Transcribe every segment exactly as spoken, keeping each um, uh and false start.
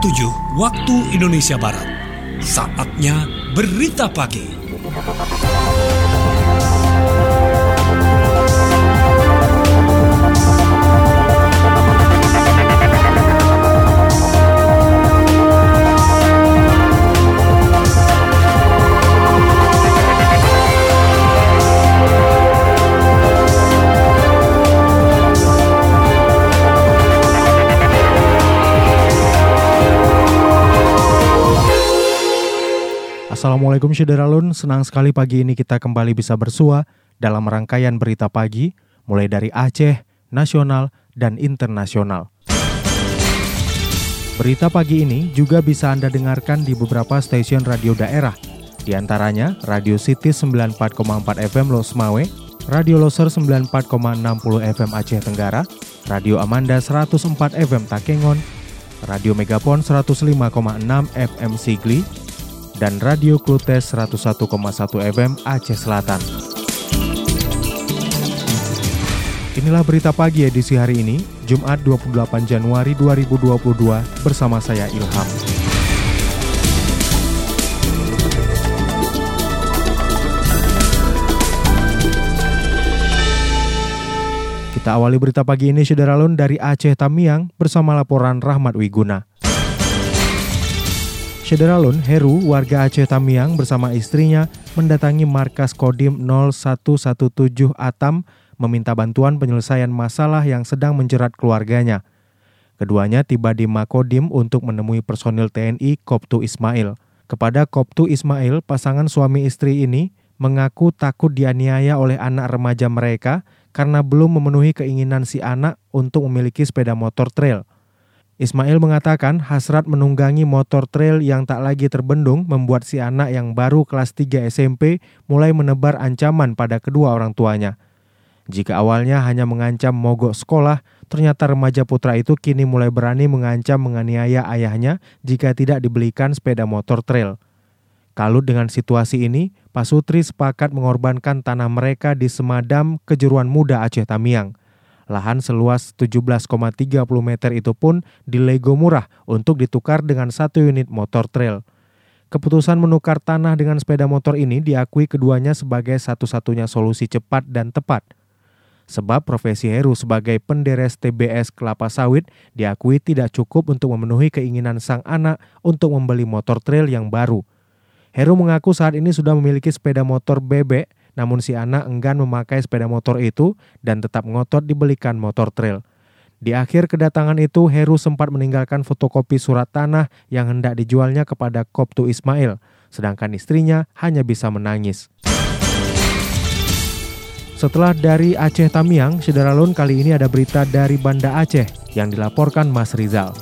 tujuh waktu Indonesia Barat. Saatnya Berita Pagi. Assalamualaikum Syederalun, senang sekali pagi ini kita kembali bisa bersua dalam rangkaian berita pagi, mulai dari Aceh, nasional, dan internasional. Berita pagi ini juga bisa Anda dengarkan di beberapa stasiun radio daerah, di antaranya Radio City sembilan puluh empat koma empat F M Losmawe, Radio Loser sembilan puluh empat koma enam puluh F M Aceh Tenggara, Radio Amanda seratus empat F M Takengon, Radio Megapon seratus lima koma enam F M Sigli, dan Radio Klutes seratus satu koma satu F M Aceh Selatan. Inilah berita pagi edisi hari ini, Jumat dua puluh delapan Januari dua ribu dua puluh dua, bersama saya Ilham. Kita awali berita pagi ini Syederalun dari Aceh Tamiang bersama laporan Rahmat Wiguna. Syederalun, Heru, warga Aceh Tamiang bersama istrinya mendatangi markas Kodim nol satu satu tujuh Atam meminta bantuan penyelesaian masalah yang sedang menjerat keluarganya. Keduanya tiba di Makodim untuk menemui personil T N I Koptu Ismail. Kepada Koptu Ismail, pasangan suami istri ini mengaku takut dianiaya oleh anak remaja mereka karena belum memenuhi keinginan si anak untuk memiliki sepeda motor trail. Ismail mengatakan hasrat menunggangi motor trail yang tak lagi terbendung membuat si anak yang baru kelas tiga S M P mulai menebar ancaman pada kedua orang tuanya. Jika awalnya hanya mengancam mogok sekolah, ternyata remaja putra itu kini mulai berani mengancam menganiaya ayahnya jika tidak dibelikan sepeda motor trail. Kalut dengan situasi ini, Pak Sutri sepakat mengorbankan tanah mereka di Semadam, Kejuruan Muda Aceh Tamiang. Lahan seluas tujuh belas koma tiga puluh meter itu pun dilego murah untuk ditukar dengan satu unit motor trail. Keputusan menukar tanah dengan sepeda motor ini diakui keduanya sebagai satu-satunya solusi cepat dan tepat. Sebab profesi Heru sebagai penderes T B S kelapa sawit diakui tidak cukup untuk memenuhi keinginan sang anak untuk membeli motor trail yang baru. Heru mengaku saat ini sudah memiliki sepeda motor bebek, namun si anak enggan memakai sepeda motor itu dan tetap ngotot dibelikan motor trail. Di akhir kedatangan itu, Heru sempat meninggalkan fotokopi surat tanah yang hendak dijualnya kepada Koptu Ismail, sedangkan istrinya hanya bisa menangis. Setelah dari Aceh Tamiang, Syederalun, kali ini ada berita dari Banda Aceh yang dilaporkan Mas Rizal.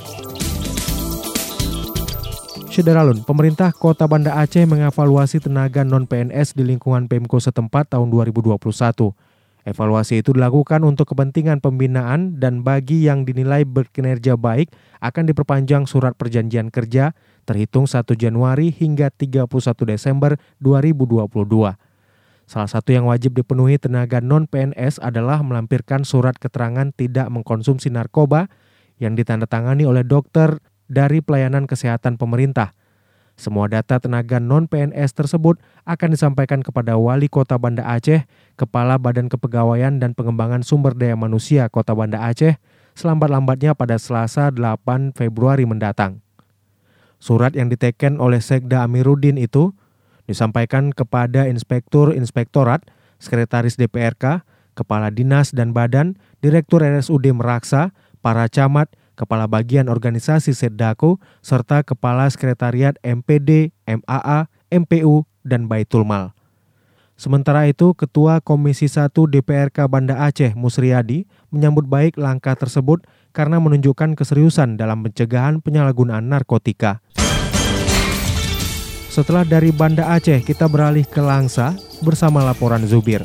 Syederalun, pemerintah Kota Banda Aceh mengevaluasi tenaga non-P N S di lingkungan Pemko setempat tahun dua ribu dua puluh satu. Evaluasi itu dilakukan untuk kepentingan pembinaan dan bagi yang dinilai berkinerja baik akan diperpanjang surat perjanjian kerja terhitung satu Januari hingga tiga puluh satu Desember dua ribu dua puluh dua. Salah satu yang wajib dipenuhi tenaga non-P N S adalah melampirkan surat keterangan tidak mengkonsumsi narkoba yang ditandatangani oleh dokter dari pelayanan kesehatan pemerintah. Semua data tenaga non-P N S tersebut akan disampaikan kepada Wali Kota Banda Aceh, Kepala Badan Kepegawaian dan Pengembangan Sumber Daya Manusia Kota Banda Aceh, selambat-lambatnya pada Selasa delapan Februari mendatang. Surat yang diteken oleh Sekda Amiruddin itu disampaikan kepada Inspektur Inspektorat, Sekretaris D P R K, Kepala Dinas dan Badan, Direktur R S U D Meraksa, para camat, Kepala Bagian Organisasi Seddako, serta Kepala Sekretariat M P D, M A A, M P U, dan Baitul Mal. Sementara itu, Ketua Komisi satu D P R K Banda Aceh, Musriyadi, menyambut baik langkah tersebut karena menunjukkan keseriusan dalam pencegahan penyalahgunaan narkotika. Setelah dari Banda Aceh, kita beralih ke Langsa bersama laporan Zubir.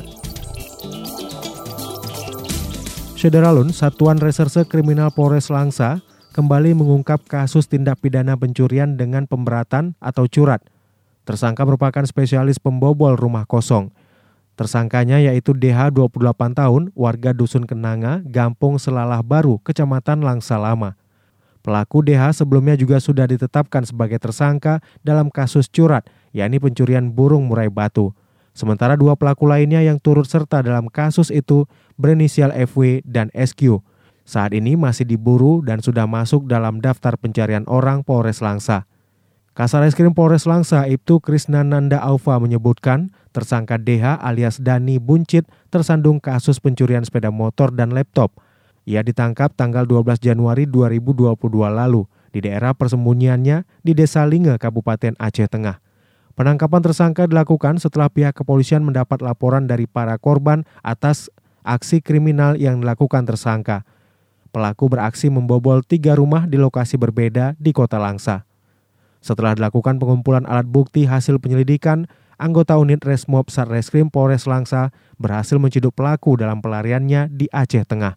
Syederalun, Satuan Reserse Kriminal Polres Langsa kembali mengungkap kasus tindak pidana pencurian dengan pemberatan atau curat. Tersangka merupakan spesialis pembobol rumah kosong. Tersangkanya yaitu D H dua puluh delapan tahun, warga Dusun Kenanga, Gampung Selalah Baru, Kecamatan Langsa Lama. Pelaku D H sebelumnya juga sudah ditetapkan sebagai tersangka dalam kasus curat, yakni pencurian burung murai batu. Sementara dua pelaku lainnya yang turut serta dalam kasus itu berinisial F W dan S Q. Saat ini masih diburu dan sudah masuk dalam daftar pencarian orang Polres Langsa. Kasareskrim Polres Langsa Ibtu Krisnananda Aufa menyebutkan tersangka D H alias Dani Buncit tersandung kasus pencurian sepeda motor dan laptop. Ia ditangkap tanggal dua belas Januari dua ribu dua puluh dua lalu di daerah persembunyiannya di Desa Linge, Kabupaten Aceh Tengah. Penangkapan tersangka dilakukan setelah pihak kepolisian mendapat laporan dari para korban atas aksi kriminal yang dilakukan tersangka. Pelaku beraksi membobol tiga rumah di lokasi berbeda di Kota Langsa. Setelah dilakukan pengumpulan alat bukti hasil penyelidikan, anggota unit Resmob Satreskrim Polres Langsa berhasil menciduk pelaku dalam pelariannya di Aceh Tengah.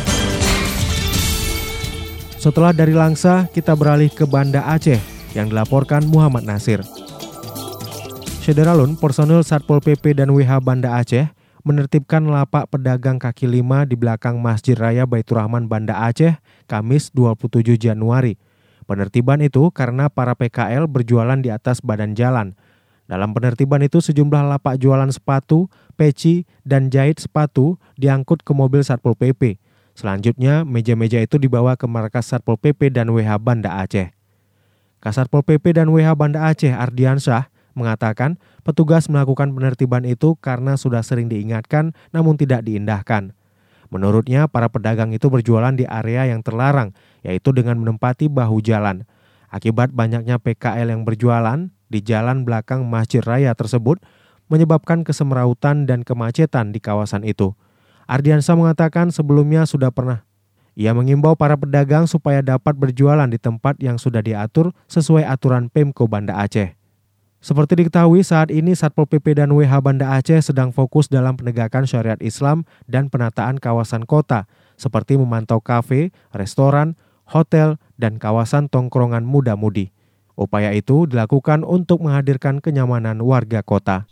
Setelah dari Langsa, kita beralih ke Banda Aceh yang dilaporkan Muhammad Nasir. Sederalun, personil Satpol P P dan W H Banda Aceh menertibkan lapak pedagang kaki lima di belakang Masjid Raya Baitur Rahman Banda Aceh, Kamis dua puluh tujuh Januari. Penertiban itu karena para P K L berjualan di atas badan jalan. Dalam penertiban itu sejumlah lapak jualan sepatu, peci, dan jahit sepatu diangkut ke mobil Satpol P P. Selanjutnya, meja-meja itu dibawa ke markas Satpol P P dan W H Banda Aceh. Kasatpol P P dan W H Banda Aceh Ardiansyah mengatakan petugas melakukan penertiban itu karena sudah sering diingatkan namun tidak diindahkan. Menurutnya, para pedagang itu berjualan di area yang terlarang, yaitu dengan menempati bahu jalan. Akibat banyaknya P K L yang berjualan di jalan belakang Masjid Raya tersebut, menyebabkan kesemrautan dan kemacetan di kawasan itu. Ardiansyah mengatakan sebelumnya sudah pernah. Ia mengimbau para pedagang supaya dapat berjualan di tempat yang sudah diatur sesuai aturan Pemko Banda Aceh. Seperti diketahui, saat ini Satpol P P dan W H Banda Aceh sedang fokus dalam penegakan syariat Islam dan penataan kawasan kota, seperti memantau kafe, restoran, hotel, dan kawasan tongkrongan muda-mudi. Upaya itu dilakukan untuk menghadirkan kenyamanan warga kota.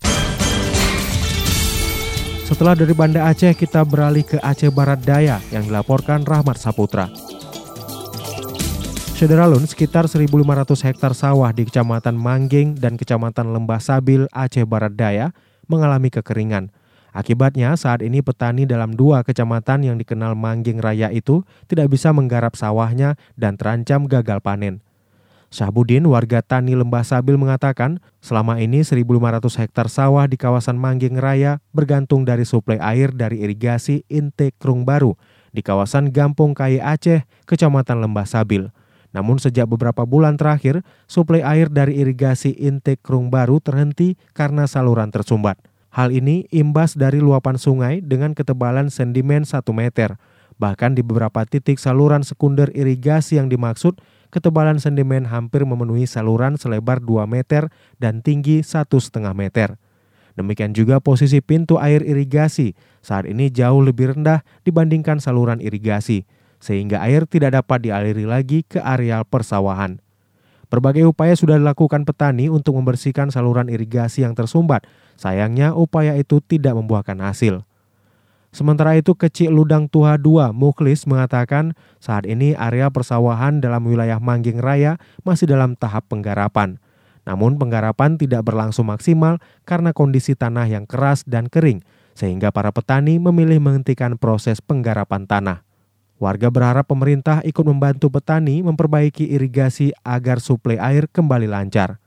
Setelah dari Banda Aceh, kita beralih ke Aceh Barat Daya yang dilaporkan Rahmat Saputra. Sederalun, sekitar seribu lima ratus hektar sawah di Kecamatan Mangging dan Kecamatan Lembah Sabil, Aceh Barat Daya mengalami kekeringan. Akibatnya, saat ini petani dalam dua kecamatan yang dikenal Mangging Raya itu tidak bisa menggarap sawahnya dan terancam gagal panen. Syahbudin, warga Tani Lembah Sabil mengatakan, selama ini seribu lima ratus hektar sawah di kawasan Mangging Raya bergantung dari suplai air dari irigasi Inte Krung Baru di kawasan Gampung Kai Aceh, Kecamatan Lembah Sabil. Namun sejak beberapa bulan terakhir, suplai air dari irigasi Inte Krung Baru terhenti karena saluran tersumbat. Hal ini imbas dari luapan sungai dengan ketebalan sedimen satu meter. Bahkan di beberapa titik saluran sekunder irigasi yang dimaksud, ketebalan sedimen hampir memenuhi saluran selebar dua meter dan tinggi satu koma lima meter. Demikian juga posisi pintu air irigasi saat ini jauh lebih rendah dibandingkan saluran irigasi, sehingga air tidak dapat dialiri lagi ke areal persawahan. Berbagai upaya sudah dilakukan petani untuk membersihkan saluran irigasi yang tersumbat. Sayangnya upaya itu tidak membuahkan hasil. Sementara itu, Kecik Ludang Tuha dua Mukhlis mengatakan saat ini area persawahan dalam wilayah Mangging Raya masih dalam tahap penggarapan. Namun penggarapan tidak berlangsung maksimal karena kondisi tanah yang keras dan kering, sehingga para petani memilih menghentikan proses penggarapan tanah. Warga berharap pemerintah ikut membantu petani memperbaiki irigasi agar suplai air kembali lancar.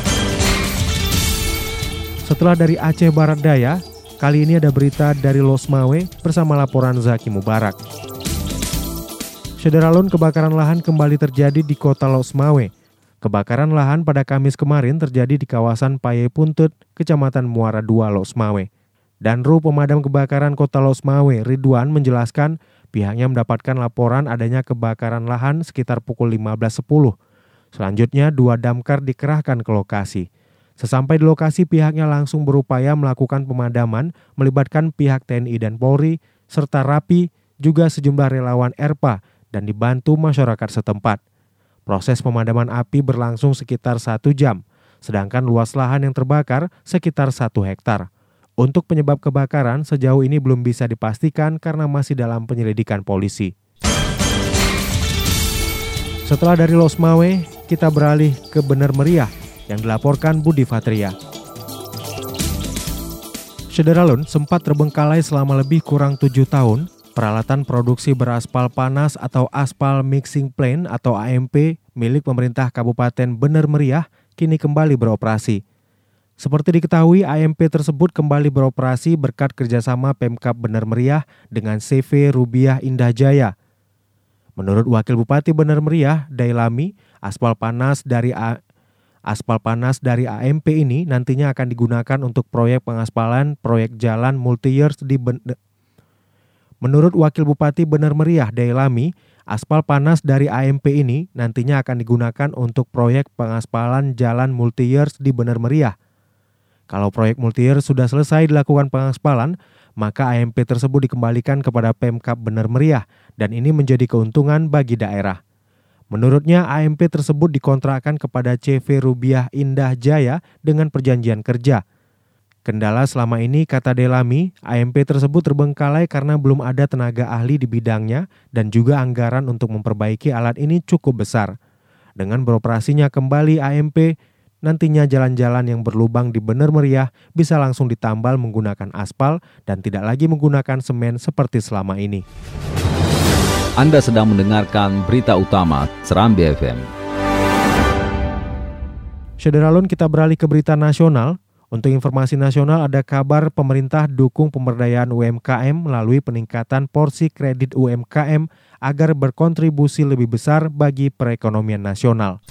Setelah dari Aceh Barat Daya, kali ini ada berita dari Losmawe bersama laporan Zaki Mubarak. Sederalun, kebakaran lahan kembali terjadi di kota Losmawe. Kebakaran lahan pada Kamis kemarin terjadi di kawasan Paye Puntut, Kecamatan Muara dua, Losmawe. Danru Pemadam Kebakaran Kota Losmawe, Ridwan, menjelaskan pihaknya mendapatkan laporan adanya kebakaran lahan sekitar pukul lima belas sepuluh. Selanjutnya, dua damkar dikerahkan ke lokasi. Sesampai di lokasi, pihaknya langsung berupaya melakukan pemadaman, melibatkan pihak T N I dan Polri, serta Rapi, juga sejumlah relawan E R P A, dan dibantu masyarakat setempat. Proses pemadaman api berlangsung sekitar satu jam, sedangkan luas lahan yang terbakar sekitar satu hektar. Untuk penyebab kebakaran, sejauh ini belum bisa dipastikan karena masih dalam penyelidikan polisi. Setelah dari Losmawe, kita beralih ke Bener Meriah yang dilaporkan Budi Fatria. Syederalun sempat terbengkalai selama lebih kurang tujuh tahun. Peralatan produksi beraspal panas atau aspal mixing plant atau A M P milik pemerintah Kabupaten Bener Meriah kini kembali beroperasi. Seperti diketahui, A M P tersebut kembali beroperasi berkat kerjasama Pemkab Bener Meriah dengan C V Rubiah Indah Jaya. Menurut Wakil Bupati Bener Meriah, Dailami, aspal panas dari A aspal panas dari A M P ini nantinya akan digunakan untuk proyek pengaspalan proyek jalan multi-years di Ben- Menurut Wakil Bupati Bener Meriah, Dailami, aspal panas dari A M P ini nantinya akan digunakan untuk proyek pengaspalan jalan multi-years di Bener Meriah. Kalau proyek multi-years sudah selesai dilakukan pengaspalan, maka A M P tersebut dikembalikan kepada Pemkab Bener Meriah dan ini menjadi keuntungan bagi daerah. Menurutnya, A M P tersebut dikontrakkan kepada C V Rubiah Indah Jaya dengan perjanjian kerja. Kendala selama ini, kata Delami, A M P tersebut terbengkalai karena belum ada tenaga ahli di bidangnya dan juga anggaran untuk memperbaiki alat ini cukup besar. Dengan beroperasinya kembali A M P, nantinya jalan-jalan yang berlubang di Bener Meriah bisa langsung ditambal menggunakan aspal dan tidak lagi menggunakan semen seperti selama ini. Anda sedang mendengarkan berita utama Serambi F M. Syederalun, kita beralih ke berita nasional. Untuk informasi nasional, ada kabar pemerintah dukung pemberdayaan U M K M melalui peningkatan porsi kredit U M K M agar berkontribusi lebih besar bagi perekonomian nasional.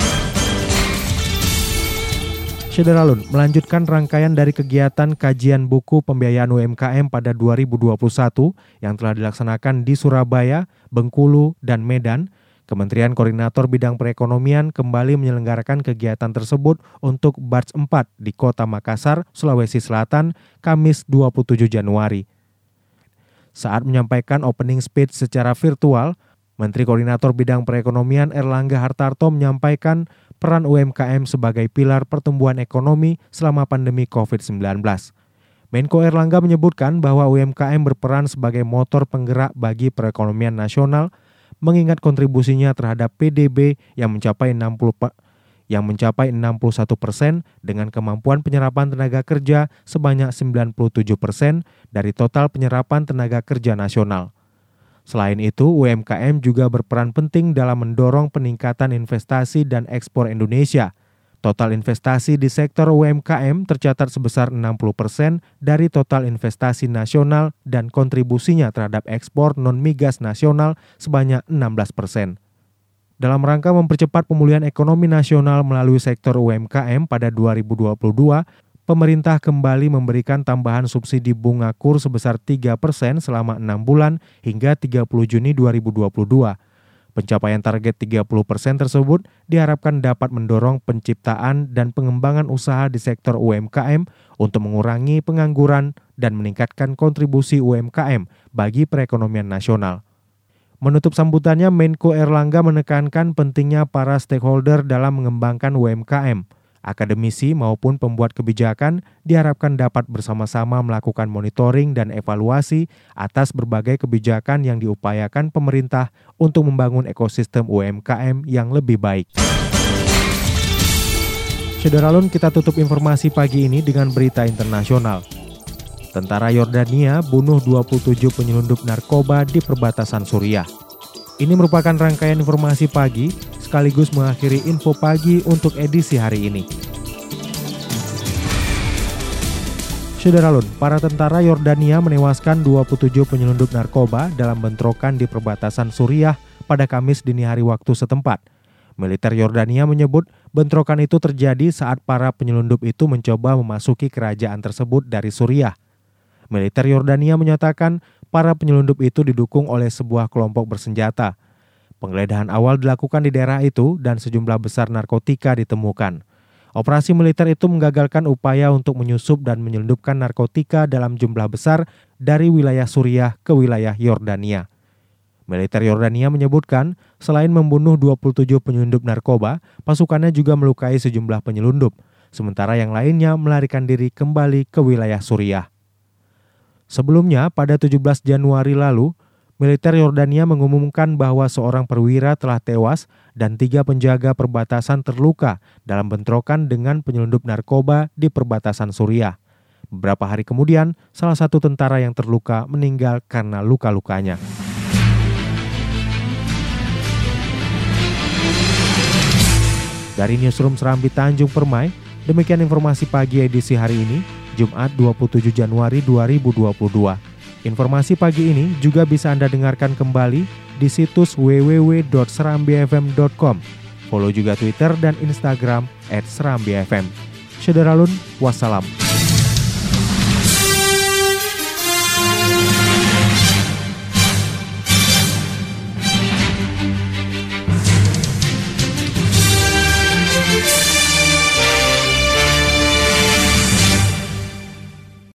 Syederalun melanjutkan rangkaian dari kegiatan kajian buku pembiayaan U M K M pada dua ribu dua puluh satu yang telah dilaksanakan di Surabaya, Bengkulu, dan Medan. Kementerian Koordinator Bidang Perekonomian kembali menyelenggarakan kegiatan tersebut untuk batch empat di Kota Makassar, Sulawesi Selatan, Kamis dua puluh tujuh Januari. Saat menyampaikan opening speech secara virtual, Menteri Koordinator Bidang Perekonomian Erlangga Hartarto menyampaikan peran U M K M sebagai pilar pertumbuhan ekonomi selama pandemi covid sembilan belas. Menko Erlangga menyebutkan bahwa U M K M berperan sebagai motor penggerak bagi perekonomian nasional, mengingat kontribusinya terhadap P D B yang mencapai enam puluh yang mencapai enam puluh satu persen dengan kemampuan penyerapan tenaga kerja sebanyak sembilan puluh tujuh persen dari total penyerapan tenaga kerja nasional. Selain itu, U M K M juga berperan penting dalam mendorong peningkatan investasi dan ekspor Indonesia. Total investasi di sektor U M K M tercatat sebesar enam puluh persen dari total investasi nasional dan kontribusinya terhadap ekspor non-migas nasional sebanyak enam belas persen. Dalam rangka mempercepat pemulihan ekonomi nasional melalui sektor U M K M pada dua ribu dua puluh dua, pemerintah kembali memberikan tambahan subsidi bunga kur sebesar tiga persen selama enam bulan hingga tiga puluh Juni dua ribu dua puluh dua. Pencapaian target tiga puluh persen tersebut diharapkan dapat mendorong penciptaan dan pengembangan usaha di sektor U M K M untuk mengurangi pengangguran dan meningkatkan kontribusi U M K M bagi perekonomian nasional. Menutup sambutannya, Menko Erlangga menekankan pentingnya para stakeholder dalam mengembangkan U M K M. Akademisi maupun pembuat kebijakan diharapkan dapat bersama-sama melakukan monitoring dan evaluasi atas berbagai kebijakan yang diupayakan pemerintah untuk membangun ekosistem U M K M yang lebih baik. Syederalun, kita tutup informasi pagi ini dengan berita internasional. Tentara Yordania bunuh dua puluh tujuh penyelundup narkoba di perbatasan Suriah. Ini merupakan rangkaian informasi pagi, sekaligus mengakhiri info pagi untuk edisi hari ini. Syederalun, para tentara Yordania menewaskan dua puluh tujuh penyelundup narkoba dalam bentrokan di perbatasan Suriah pada Kamis dini hari waktu setempat. Militer Yordania menyebut bentrokan itu terjadi saat para penyelundup itu mencoba memasuki kerajaan tersebut dari Suriah. Militer Yordania menyatakan para penyelundup itu didukung oleh sebuah kelompok bersenjata. Penggeledahan awal dilakukan di daerah itu dan sejumlah besar narkotika ditemukan. Operasi militer itu menggagalkan upaya untuk menyusup dan menyelundupkan narkotika dalam jumlah besar dari wilayah Suriah ke wilayah Yordania. Militer Yordania menyebutkan selain membunuh dua puluh tujuh penyelundup narkoba, pasukannya juga melukai sejumlah penyelundup, sementara yang lainnya melarikan diri kembali ke wilayah Suriah. Sebelumnya, pada tujuh belas Januari lalu, militer Yordania mengumumkan bahwa seorang perwira telah tewas dan tiga penjaga perbatasan terluka dalam bentrokan dengan penyelundup narkoba di perbatasan Suriah. Beberapa hari kemudian, salah satu tentara yang terluka meninggal karena luka-lukanya. Dari Newsroom Serambi Tanjung Permai, demikian informasi pagi edisi hari ini, Jumat dua puluh tujuh Januari dua ribu dua puluh dua. Informasi pagi ini juga bisa Anda dengarkan kembali di situs w w w dot serambi f m dot com. Follow juga Twitter dan Instagram at serambi f m. Syederalun, wassalam.